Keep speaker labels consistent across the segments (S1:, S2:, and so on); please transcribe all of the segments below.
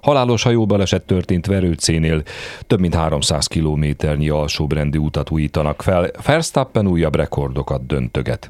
S1: Halálos hajóbaleset történt Verőcénél, több mint 300 kilométernyi alsóbrendű utat újítanak fel, Verstappen újabb rekordokat döntöget.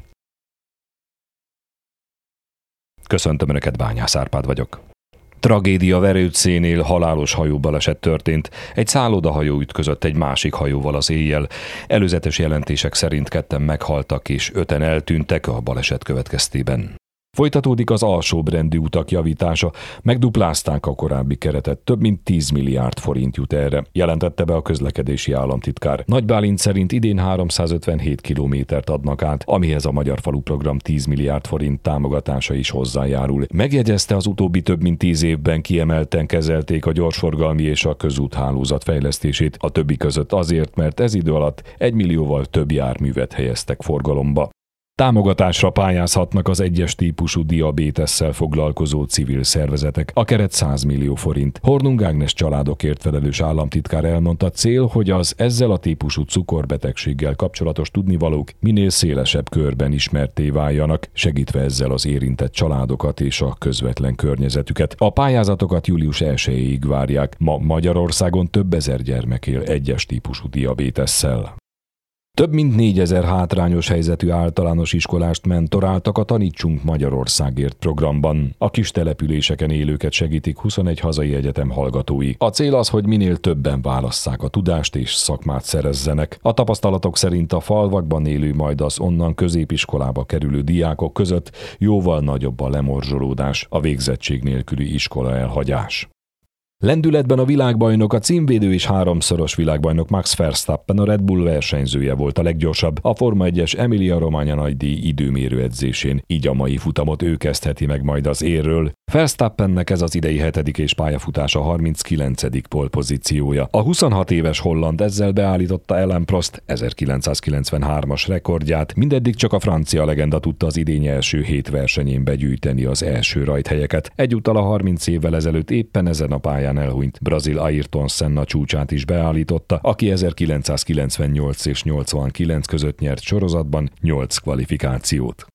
S1: Köszöntöm Önöket, Bányász Árpád vagyok. Tragédia Verőcénél, halálos hajóbaleset történt. Egy szállodahajó ütközött egy másik hajóval az éjjel. Előzetes jelentések szerint 2-en meghaltak és 5-en eltűntek a baleset következtében. Folytatódik az alsóbrendű utak javítása, megduplázták a korábbi keretet, több mint 10 milliárd forint jut erre, jelentette be a közlekedési államtitkár. Nagy Bálint szerint idén 357 kilométert adnak át, amihez a Magyar Falu Program 10 milliárd forint támogatása is hozzájárul. Megjegyezte, az utóbbi több mint 10 évben kiemelten kezelték a gyorsforgalmi és a közúthálózat fejlesztését, a többi között azért, mert ez idő alatt 1 millióval több járművet helyeztek forgalomba. Támogatásra pályázhatnak az egyes típusú diabétesszel foglalkozó civil szervezetek. A keret 100 millió forint. Hornung Ágnes családokért felelős államtitkár elmondta, cél, hogy az ezzel a típusú cukorbetegséggel kapcsolatos tudnivalók minél szélesebb körben ismertté váljanak, segítve ezzel az érintett családokat és a közvetlen környezetüket. A pályázatokat július 1-ig várják. Ma Magyarországon több ezer gyermek él egyes típusú diabétesszel. Több mint 4000 hátrányos helyzetű általános iskolást mentoráltak a Tanítsunk Magyarországért programban. A kis településeken élőket segítik 21 hazai egyetem hallgatói. A cél az, hogy minél többen válasszák a tudást és szakmát szerezzenek. A tapasztalatok szerint a falvakban élő, majd az onnan középiskolába kerülő diákok között jóval nagyobb a lemorzsolódás, a végzettség nélküli iskola elhagyás. Lendületben a világbajnok, a címvédő és 3-szoros világbajnok Max Verstappen, a Red Bull versenyzője volt a leggyorsabb a Forma 1-es Emilia-Romagna nagydíj időmérő edzésén, így a mai futamot ő kezdheti meg majd az érről. Verstappennek ez az idei 7. és pályafutása 39. pole-pozíciója. A 26 éves holland ezzel beállította Alain Prost 1993-as rekordját, mindeddig csak a francia legenda tudta az idény első 7 versenyén begyűjteni az első rajthelyeket. Egyúttal a 30 évvel ezelőtt éppen ezen a pályán elhunyt brazil Ayrton Senna csúcsát is beállította, aki 1998 és 89 között nyert sorozatban 8 kvalifikációt.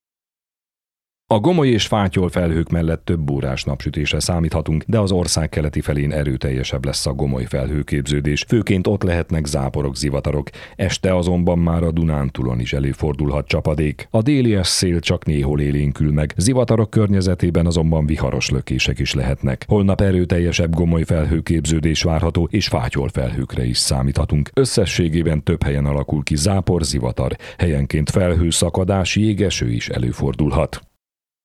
S1: A Gomoly és Fátyol felhők mellett több órás napsütésre számíthatunk, de az ország keleti felén erőteljesebb lesz a Gomoly felhőképződés. Főként ott lehetnek záporok, zivatarok. Este azonban már a Dunántúlon is előfordulhat csapadék. A délies szél csak néhol élénkül meg, zivatarok környezetében azonban viharos lökések is lehetnek. Holnap erőteljesebb Gomoly felhőképződés várható, és Fátyol felhőkre is számíthatunk. Összességében több helyen alakul ki zápor, zivatar. Helyenként felhőszakadás, jégeső is előfordulhat.